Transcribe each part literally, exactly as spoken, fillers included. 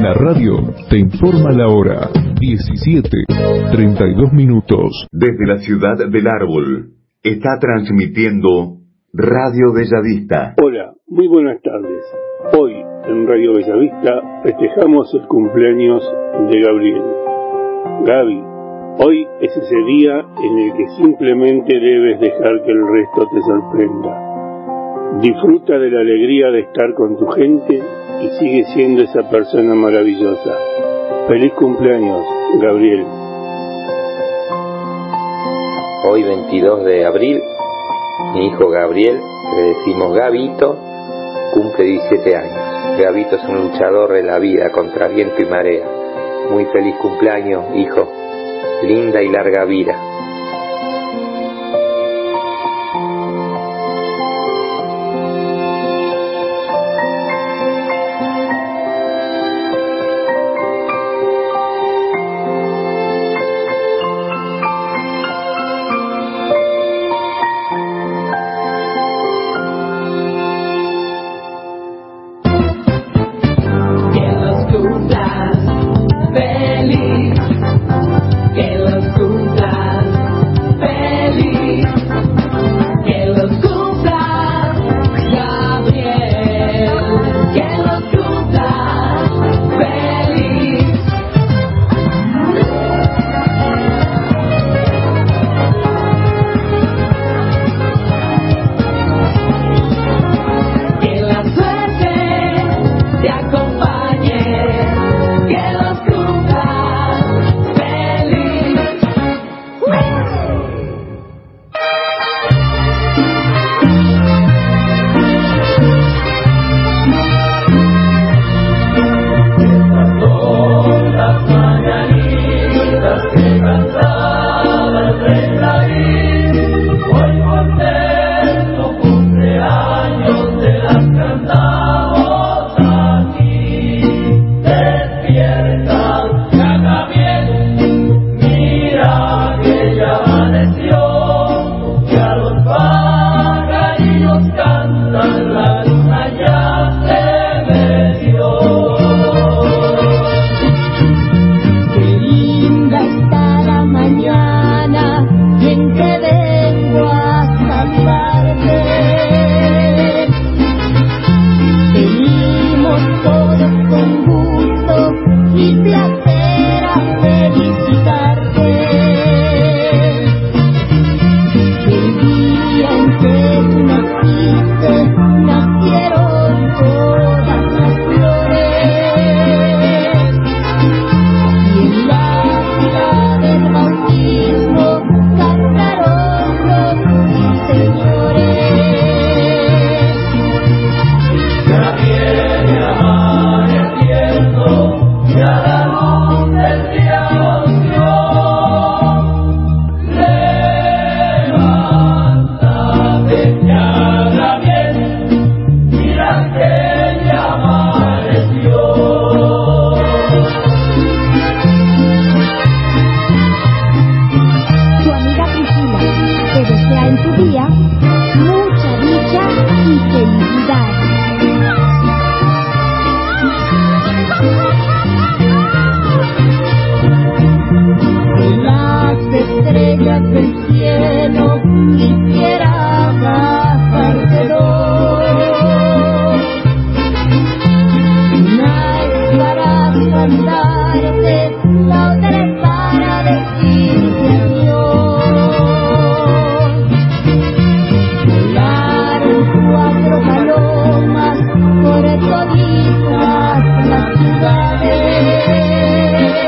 La radio te informa la hora, diecisiete, treinta y dos minutos. Desde la ciudad del Árbol, está transmitiendo Radio Bellavista. Hola, muy buenas tardes. Hoy, en Radio Bellavista, festejamos el cumpleaños de Gabriel. Gaby, hoy es ese día en el que simplemente debes dejar que el resto te sorprenda. Disfruta de la alegría de estar con tu gente y sigue siendo esa persona maravillosa. Feliz cumpleaños, Gabriel. Hoy, veintidós de abril, mi hijo Gabriel, que le decimos Gabito, cumple diecisiete años. Gabito es un luchador de la vida contra viento y marea. Muy feliz cumpleaños, hijo. Linda y larga vida.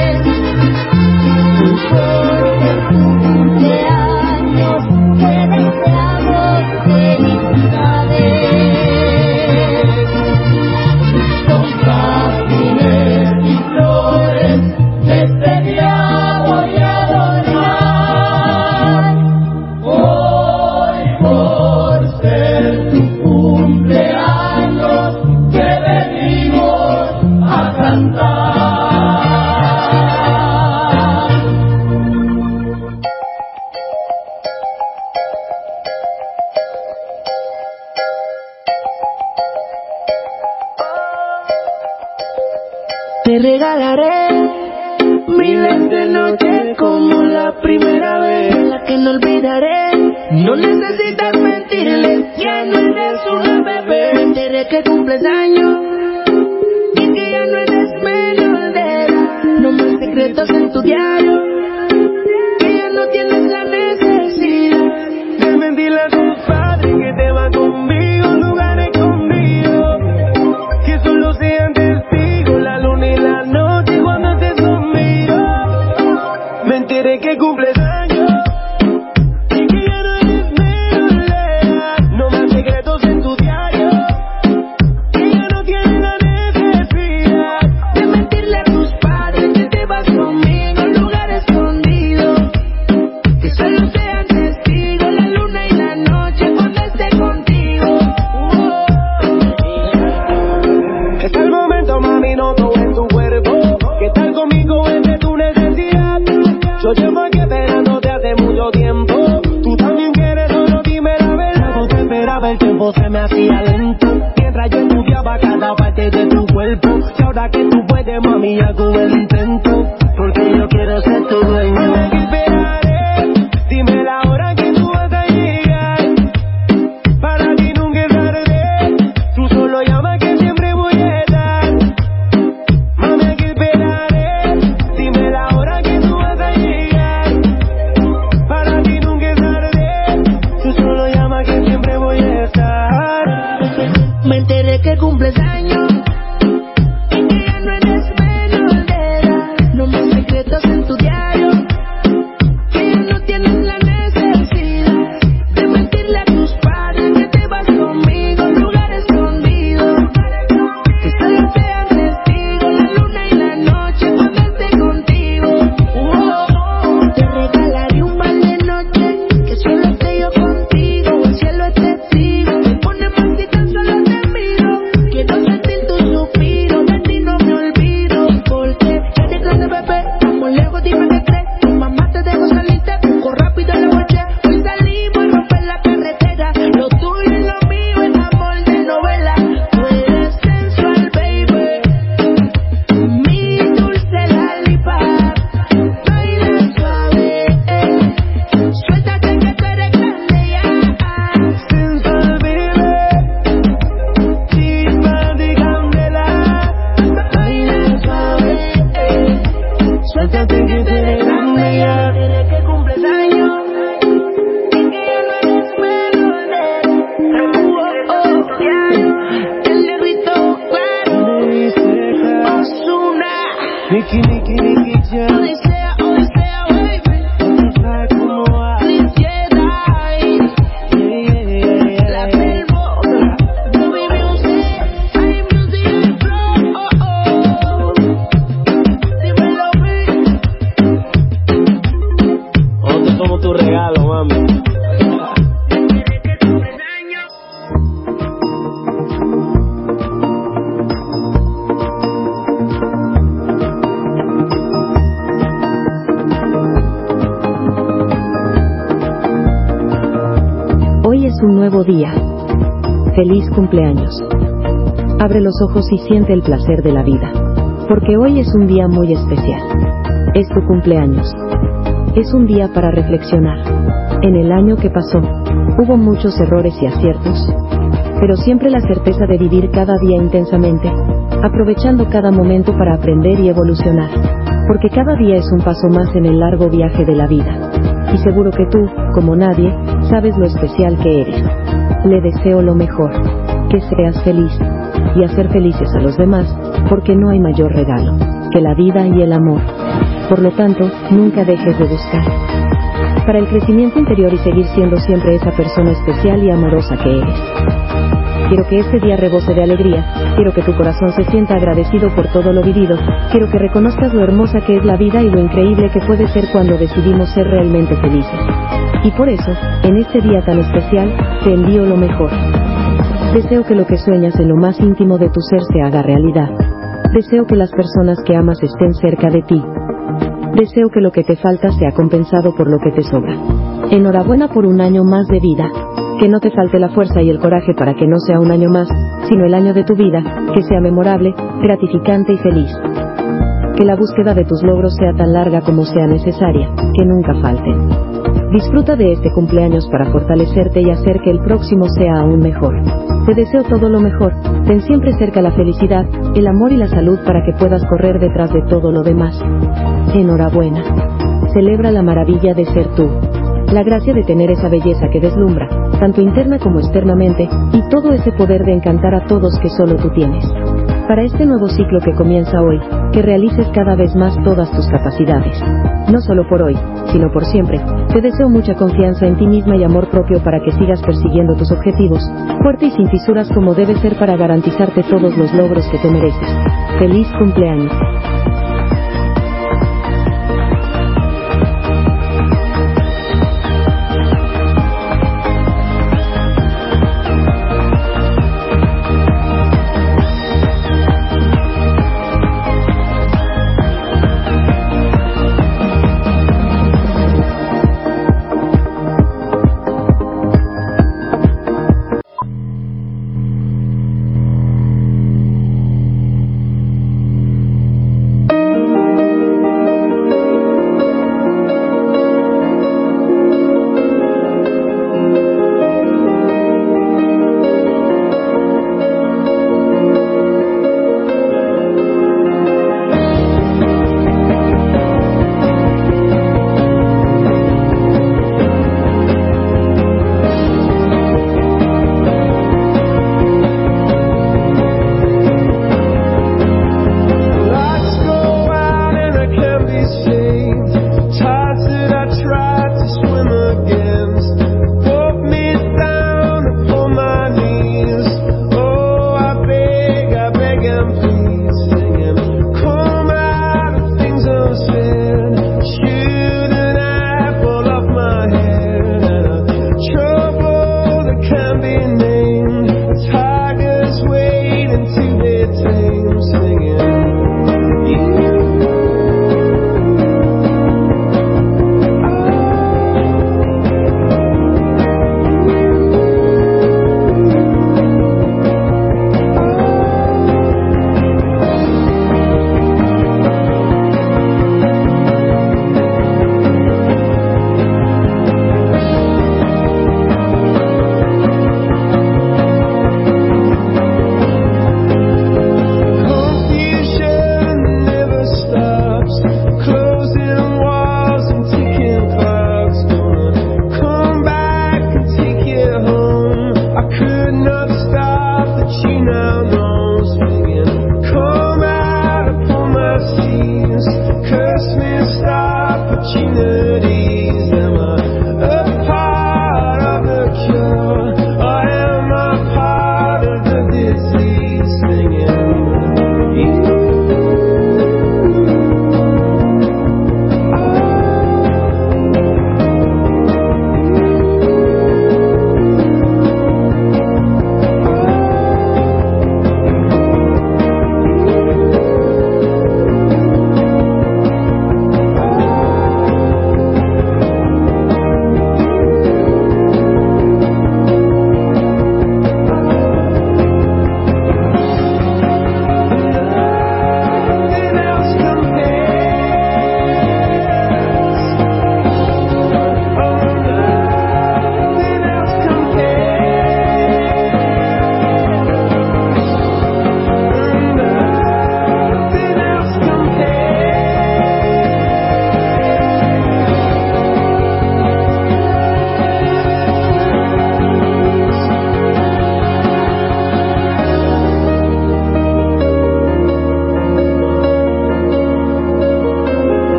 Puede Te regalaré miles de noches como la primera vez, la que no olvidaré. No necesitas mentirles, ya no eres una bebé. Me enteré que cumples años y que ya no eres menor de edad. No más secretos en tu diario, que ya no tienes la necesidad de mentirle a tus padres que te van conmigo a un lugar escondido, que solo sean testigos la luna y la noche cuando estés conmigo. Me enteré que cumples años y que ya no eres menor de edad. No más secretos en tu diario, que ya no tienes la necesidad de mentirle a tus padres que te vas conmigo a un lugar escondido, que solo sean testigos la luna y la noche cuando esté contigo. Es el momento, mami, noto en tu cuerpo que estar conmigo es de tu necesidad. Yo llevo aquí esperándote hace mucho tiempo. Tú también quieres, solo dime la verdad. No te esperaba, el tiempo se me hacía lento mientras yo estudiaba cada parte de tu cuerpo. Y ahora que tú puedes, mami, hago el intento, porque yo quiero ser tu dueño. Mami, que esperaré, dime la hora que tú vas a llegar. Para ti nunca es tarde, tú solo llama que siempre voy a estar. Mami, que esperaré, dime la hora que tú vas a llegar. Para ti nunca es tarde, tú solo llama que siempre voy a estar. Me enteré que cumples años y que ya no eres menor de edad. No más secretos en tu diario, que ya no tienes la necesidad de mentirle a tus padres que te vas conmigo a un lugar escondido, que solo sean testigos la luna y la noche cuando esté contigo. Oh, te regalaré un par de noches que solo esté yo contigo. El cielo es testigo, me pone más si tan solo te miro. Quiero sentir tu suspiro, de ti no me olvido, porque eres grande, bebé. Vamos lejos, dime qué crees. Tu mamá te dejó salir, te busco rápido en la noche. Hoy salimos a romper la carretera. Lo tuyo y lo mío es amor de novela. Tú eres sensual, baby, mi dulce lollipop. Baila suave, eh. Suéltate que tú eres grande ya. Sensual, baby, chispa de candela. Baila suave, eh. Suéltate que tú eres grande ya. Desde que cumples años y que ya no eres menor de edad. Oh, oh. El negrito claro, Ozuna, Niki, Niki, Niki, ya. Odisea, Odisea, baby. ¿Sabes cómo va? Chris Jedi, Yeah, yeah, yeah, La yeah. Selvo, Ruby Music, I Music Flow. Oh, oh. Dímelo, baby. Nosotros somos tu regalo, mami. Desde que cumples años. Hoy es un nuevo día. Feliz cumpleaños. Abre los ojos y siente el placer de la vida, porque hoy es un día muy especial. Es tu cumpleaños. Es un día para reflexionar. En el año que pasó, hubo muchos errores y aciertos, pero siempre la certeza de vivir cada día intensamente, aprovechando cada momento para aprender y evolucionar, porque cada día es un paso más en el largo viaje de la vida. Y seguro que tú, como nadie, sabes lo especial que eres. Le deseo lo mejor, que seas feliz, y hacer felices a los demás, porque no hay mayor regalo que la vida y el amor. Por lo tanto, nunca dejes de buscar para el crecimiento interior y seguir siendo siempre esa persona especial y amorosa que eres. Quiero que este día rebose de alegría, quiero que tu corazón se sienta agradecido por todo lo vivido, quiero que reconozcas lo hermosa que es la vida y lo increíble que puede ser cuando decidimos ser realmente felices. Y por eso, en este día tan especial, te envío lo mejor. Deseo que lo que sueñas en lo más íntimo de tu ser se haga realidad. Deseo que las personas que amas estén cerca de ti. Deseo que lo que te falta sea compensado por lo que te sobra. Enhorabuena por un año más de vida. Que no te falte la fuerza y el coraje para que no sea un año más, sino el año de tu vida, que sea memorable, gratificante y feliz. que la búsqueda de tus logros sea tan larga como sea necesaria, que nunca falten. Disfruta de este cumpleaños para fortalecerte y hacer que el próximo sea aún mejor. Te deseo todo lo mejor, ten siempre cerca la felicidad, el amor y la salud para que puedas correr detrás de todo lo demás. Enhorabuena. Celebra la maravilla de ser tú. La gracia de tener esa belleza que deslumbra, tanto interna como externamente, y todo ese poder de encantar a todos que solo tú tienes. Para este nuevo ciclo que comienza hoy, que realices cada vez más todas tus capacidades. No solo por hoy, sino por siempre. Te deseo mucha confianza en ti misma y amor propio para que sigas persiguiendo tus objetivos, fuerte y sin fisuras como debe ser para garantizarte todos los logros que te mereces. ¡Feliz cumpleaños!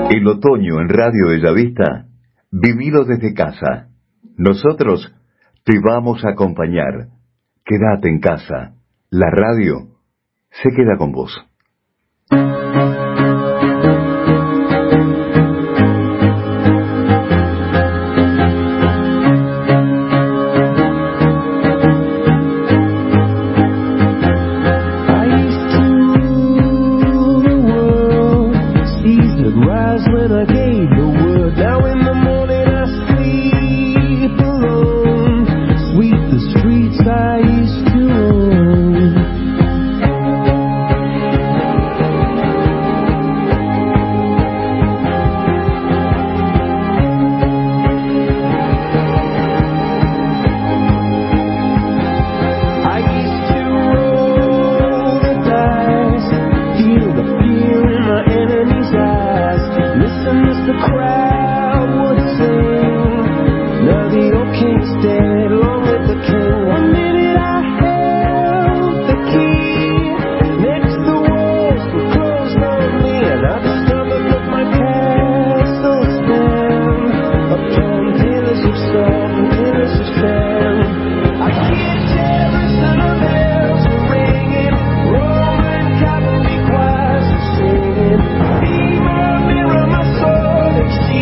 El otoño en Radio Bellavista, vivilo desde casa. Nosotros te vamos a acompañar. Quédate en casa. La radio se queda con vos. Mirror my soul and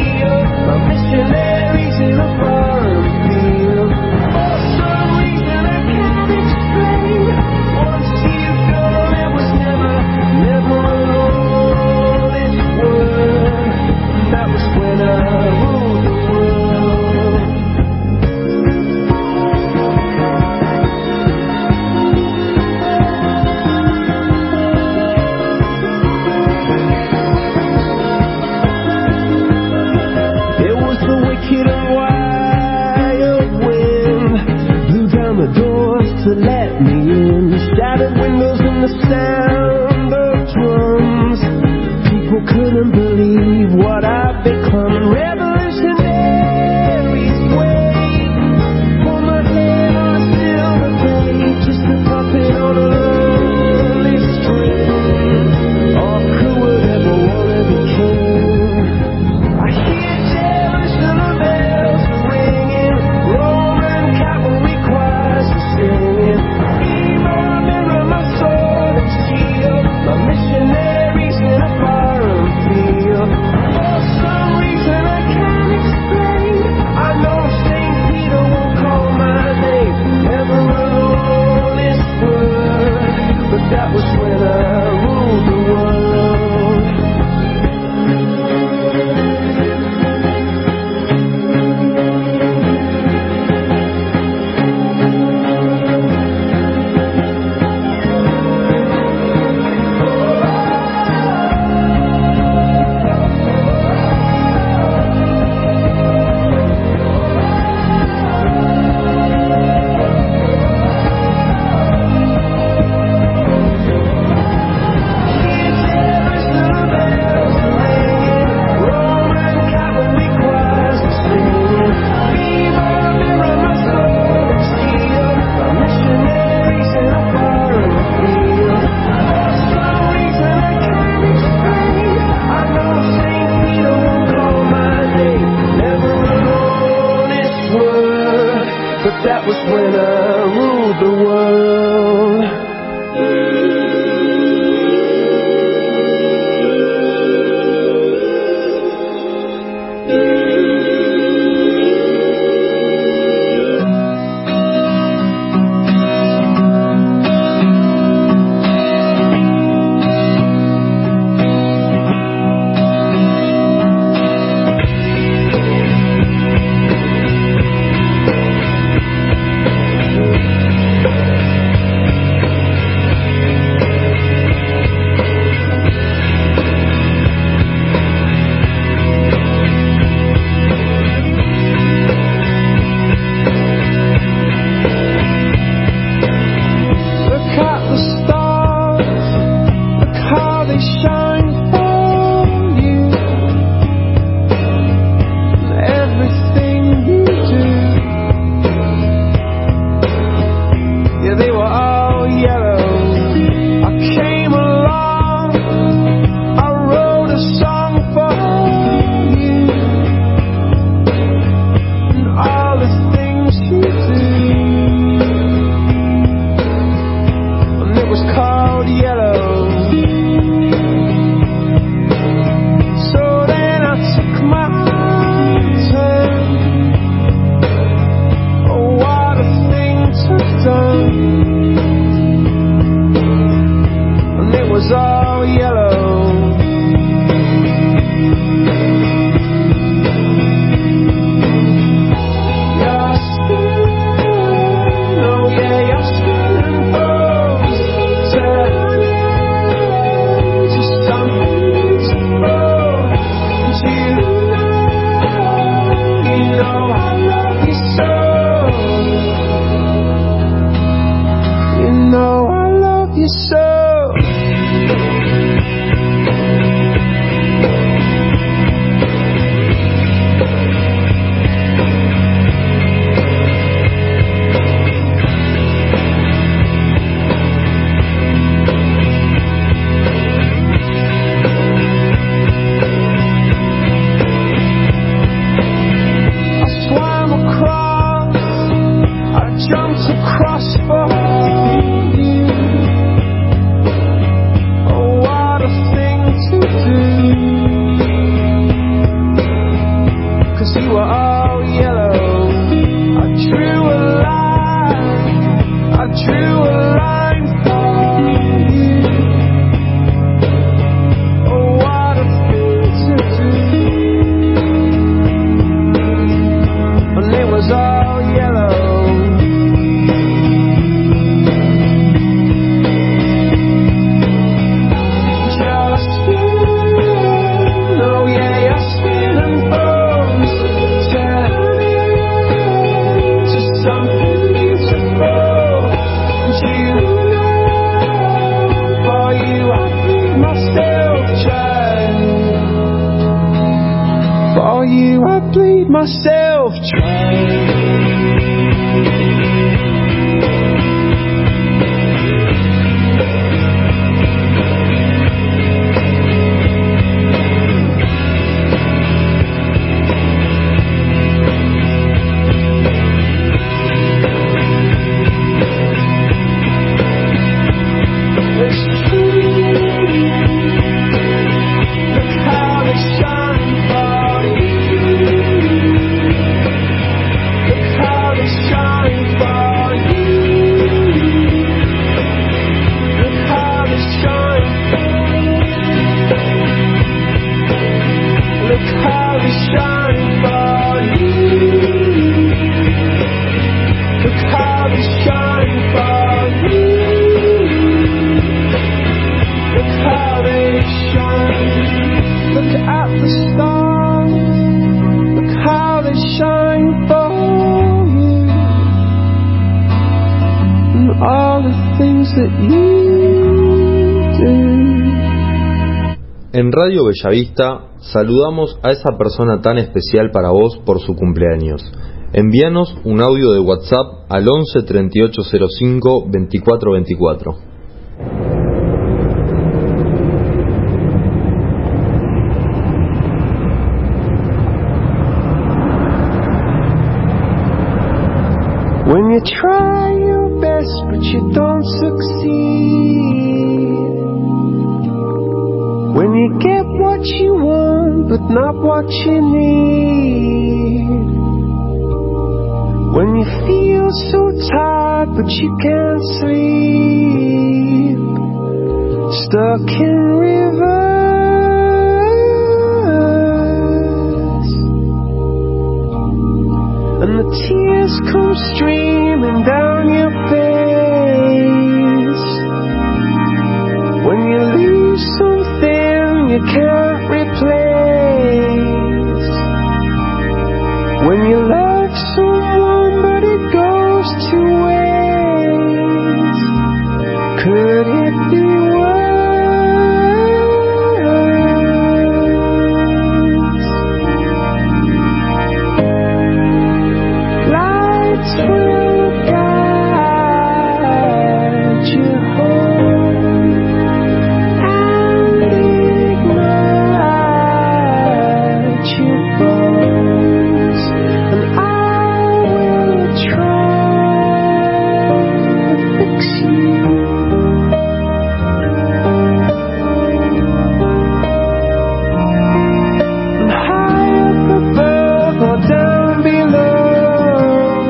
know I love you so. You know I love you so. Myself trying. En Radio Bellavista saludamos a esa persona tan especial para vos por su cumpleaños. Envíanos un audio de WhatsApp al once treinta y ocho cero cinco veinticuatro veinticuatro. When you try your best but you don't succeed, when you get what you want but not what you need, when you feel so tired but you can't sleep, stuck in reverse, and the tears come streaming down your face, when you lose something you can't replace, when you love someone but it goes to waste, could it be worse? Lights will guide you home and ignite your bones, and I will try to fix you. And high up above or down below,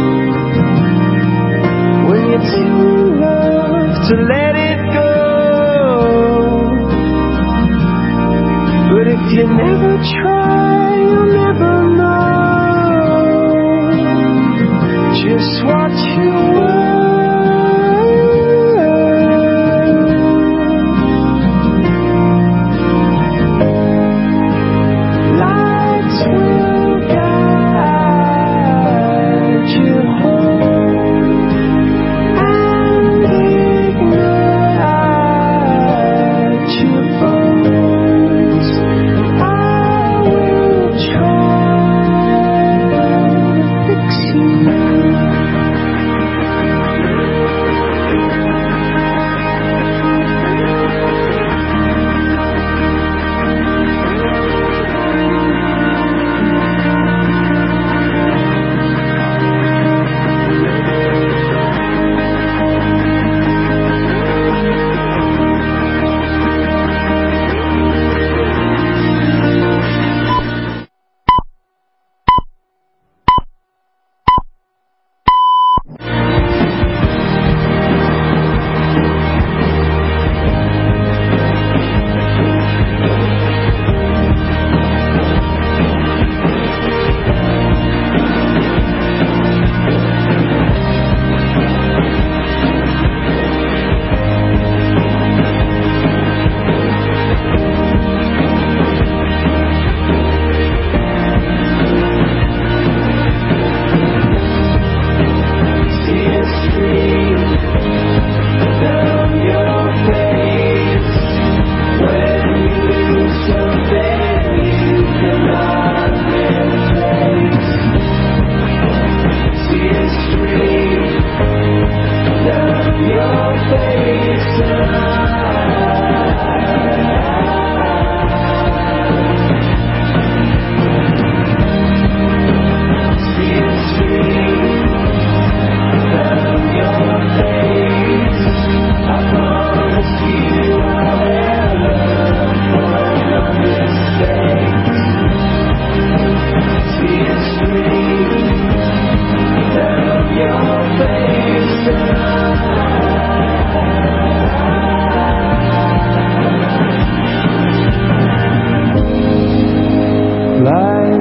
when you're too loved to let it go, but if you never try, you'll never know just what you were. Lights will guide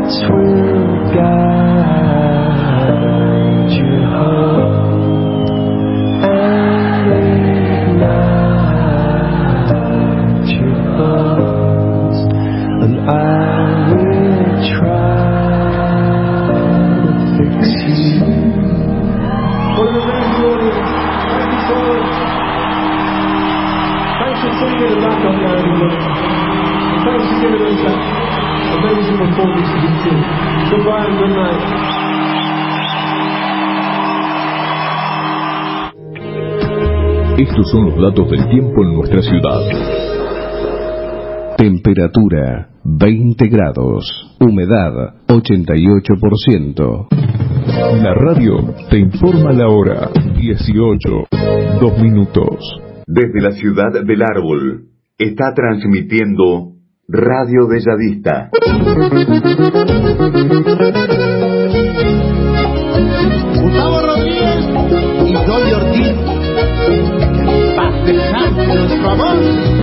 lights will guide you home and ignite your bones, and I will try to fix you. For the rest of the audience, thank you so much. Thanks for singing the backup line, everybody. Thanks for giving us that amazing performance to this team. Goodbye and good night. Estos son los datos del tiempo en nuestra ciudad. Temperatura veinte grados. Humedad ochenta y ocho por ciento. La radio te informa la hora. dieciocho, dos minutos. Desde la ciudad del árbol está transmitiendo Radio Bellavista. Gustavo Rodríguez y Dolly Ortiz. Que en paz descanse nuestro amor.